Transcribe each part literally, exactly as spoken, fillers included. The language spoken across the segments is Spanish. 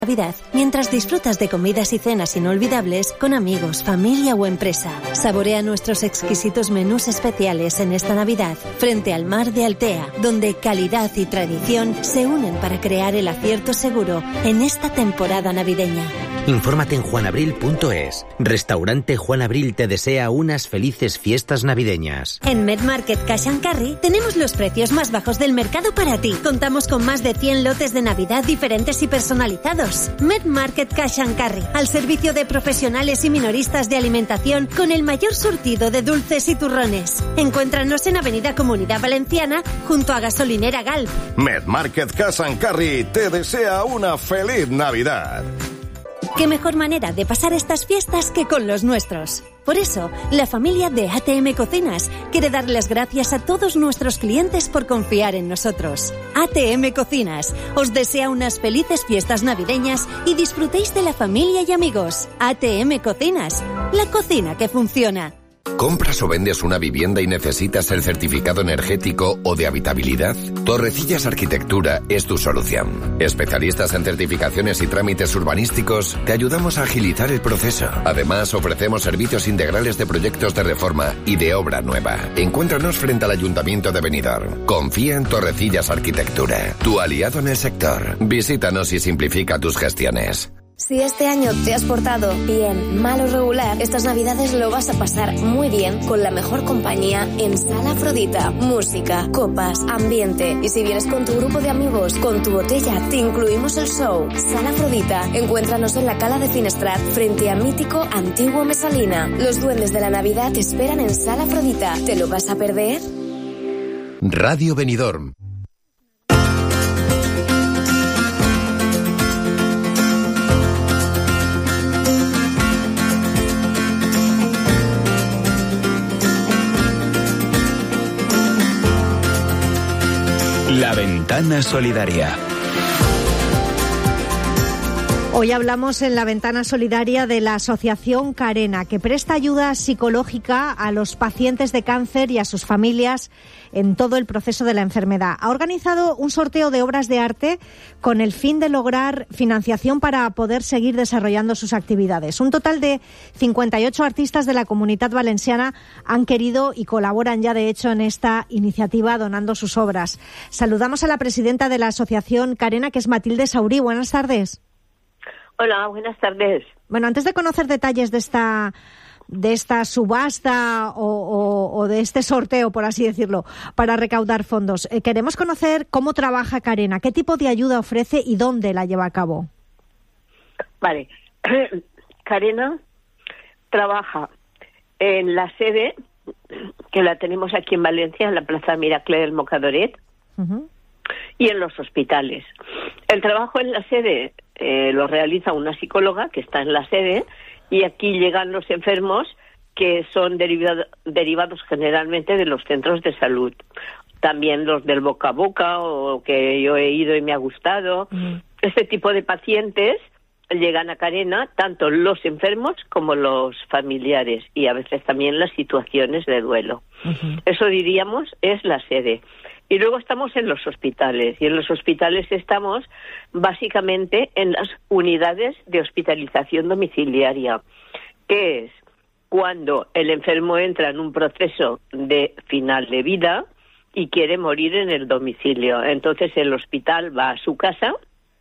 Navidad, mientras disfrutas de comidas y cenas inolvidables con amigos, familia o empresa. Saborea nuestros exquisitos menús especiales en esta Navidad, frente al mar de Altea, donde calidad y tradición se unen para crear el acierto seguro en esta temporada navideña. Infórmate en juan abril punto es. Restaurante Juan Abril te desea unas felices fiestas navideñas. En MedMarket Cash and Carry tenemos los precios más bajos del mercado para ti. Contamos con más de cien lotes de Navidad diferentes y personalizados. MedMarket Cash and Carry, al servicio de profesionales y minoristas de alimentación con el mayor surtido de dulces y turrones. Encuéntranos en Avenida Comunidad Valenciana, junto a Gasolinera Galp. MedMarket Cash and Carry te desea una feliz Navidad. ¿Qué mejor manera de pasar estas fiestas que con los nuestros? Por eso, la familia de A T M Cocinas quiere dar las gracias a todos nuestros clientes por confiar en nosotros. A T M Cocinas os desea unas felices fiestas navideñas y disfrutéis de la familia y amigos. A T M Cocinas, la cocina que funciona. ¿Compras o vendes una vivienda y necesitas el certificado energético o de habitabilidad? Torrecillas Arquitectura es tu solución. Especialistas en certificaciones y trámites urbanísticos, te ayudamos a agilizar el proceso. Además, ofrecemos servicios integrales de proyectos de reforma y de obra nueva. Encuéntranos frente al Ayuntamiento de Benidorm. Confía en Torrecillas Arquitectura, tu aliado en el sector. Visítanos y simplifica tus gestiones. Si este año te has portado bien, mal o regular, estas navidades lo vas a pasar muy bien con la mejor compañía en Sala Afrodita. Música, copas, ambiente. Y si vienes con tu grupo de amigos, con tu botella, te incluimos el show. Sala Afrodita. Encuéntranos en la Cala de Finestrat, frente a mítico Antiguo Mesalina. Los duendes de la Navidad te esperan en Sala Afrodita. ¿Te lo vas a perder? Radio Benidorm. La Ventana Solidaria. Hoy hablamos en La Ventana Solidaria de la Asociación Carena, que presta ayuda psicológica a los pacientes de cáncer y a sus familias en todo el proceso de la enfermedad. Ha organizado un sorteo de obras de arte con el fin de lograr financiación para poder seguir desarrollando sus actividades. Un total de cincuenta y ocho artistas de la Comunitat Valenciana han querido y colaboran ya, de hecho, en esta iniciativa donando sus obras. Saludamos a la presidenta de la Asociación Carena, que es Matilde Saurí. Buenas tardes. Hola, buenas tardes. Bueno, antes de conocer detalles de esta de esta subasta o, o, o de este sorteo, por así decirlo, para recaudar fondos, eh, queremos conocer cómo trabaja Carena, qué tipo de ayuda ofrece y dónde la lleva a cabo. Vale. Carena trabaja en la sede, que la tenemos aquí en Valencia, en la Plaza Miracle del Mocadoret, uh-huh. y en los hospitales. El trabajo en la sede eh, lo realiza una psicóloga que está en la sede, y aquí llegan los enfermos que son derivado, derivados generalmente de los centros de salud. También los del boca a boca, o que yo he ido y me ha gustado. Mm. Este tipo de pacientes llegan a Carena, tanto los enfermos como los familiares, y a veces también las situaciones de duelo. Uh-huh. Eso, diríamos, es la sede. Y luego estamos en los hospitales, y en los hospitales estamos básicamente en las unidades de hospitalización domiciliaria, que es cuando el enfermo entra en un proceso de final de vida y quiere morir en el domicilio. Entonces el hospital va a su casa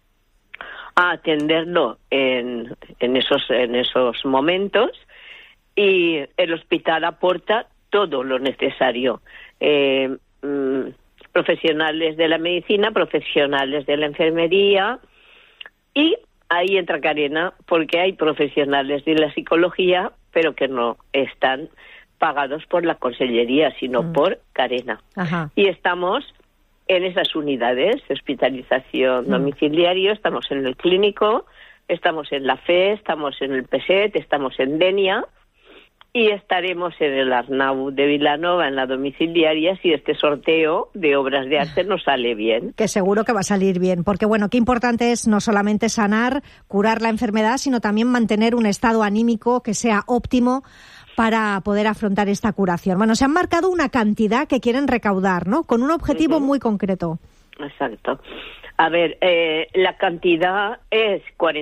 a atenderlo en, en esos, en esos momentos, y el hospital aporta todo lo necesario. Eh, mm, profesionales de la medicina, profesionales de la enfermería, y ahí entra Carena, porque hay profesionales de la psicología, pero que no están pagados por la consellería, sino mm. por Carena. Ajá. Y estamos en esas unidades de hospitalización mm. domiciliario, estamos en el clínico, estamos en la F E, estamos en el P S E T, estamos en Denia, y estaremos en el Arnau de Vilanova, en la domiciliaria, si este sorteo de obras de arte nos sale bien. Que seguro que va a salir bien, porque bueno, qué importante es no solamente sanar, curar la enfermedad, sino también mantener un estado anímico que sea óptimo para poder afrontar esta curación. Bueno, se han marcado una cantidad que quieren recaudar, ¿no? Con un objetivo uh-huh. muy concreto. Exacto. A ver, eh, la cantidad es cuarenta.